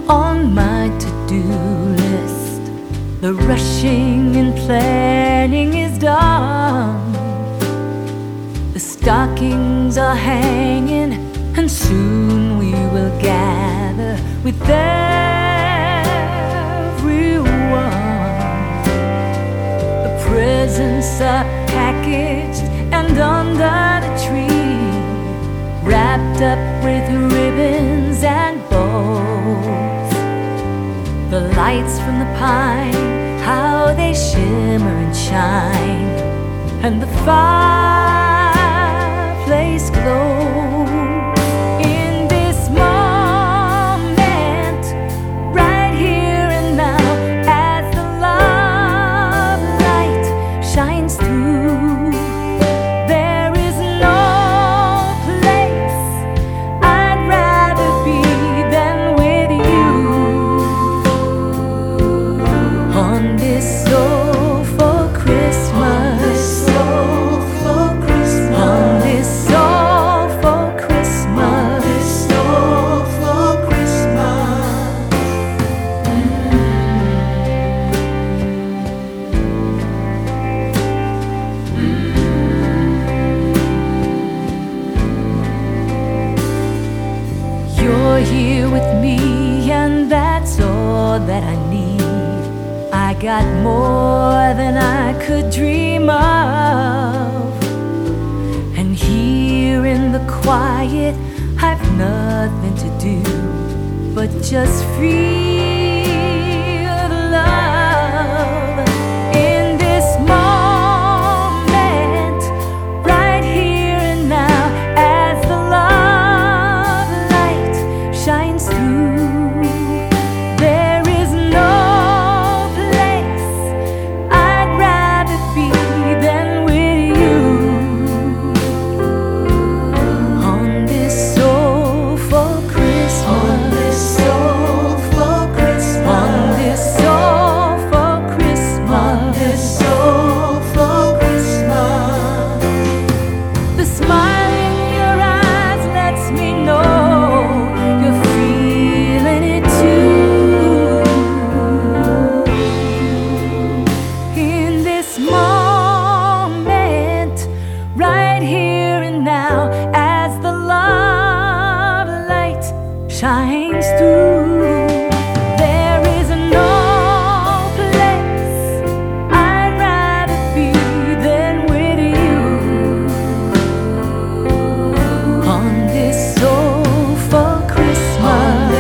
on my to-do list. The rushing and planning is done. The stockings are hanging, and soon we will gather with everyone. The presents are packaged and under the tree, wrapped up with ribbons and bows. The lights from the pine, how they shimmer and shine, and the fireplace glows. In this moment, right here and now, as the love light shines through, there is no place I'd rather be than with you. On this soulful Christmas, on this soulful Christmas, You're here with me, and that's all that I need. I got more than I could dream of, and here in the quiet, I've nothing to do but just feel the love. In this moment, right here and now, as the love light shines through, there is no place I'd rather be than with you. On this soulful Christmas, on this soulful Christmas, on this soulful Christmas, on this soulful Christmas. The smile in your eyes lets me know you're feeling it too. In this moment, right here and now, as the love light shines through, there is no place I'd rather be than with you. On this soulful Christmas,